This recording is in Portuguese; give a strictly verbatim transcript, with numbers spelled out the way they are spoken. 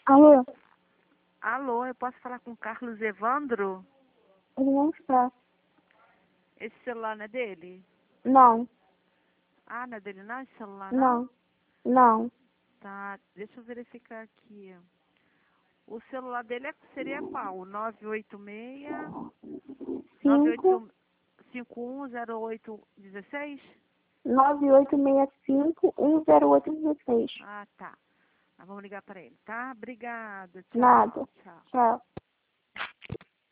Alô? Alô, eu posso falar com o Carlos Evandro? Ele não está. Esse celular não é dele? Não, Ah, não é dele não, esse celular não? não, não. Tá, deixa eu verificar aqui. O celular dele é- seria qual? O nove oito seis, nove Cinco, oito cinco um zero oito um seis? nove oito seis cinco, um zero oito dezesseis. Ah, tá. Ah, vamos ligar para ele, tá? Obrigada. Nada. Tchau, tchau. Tchau.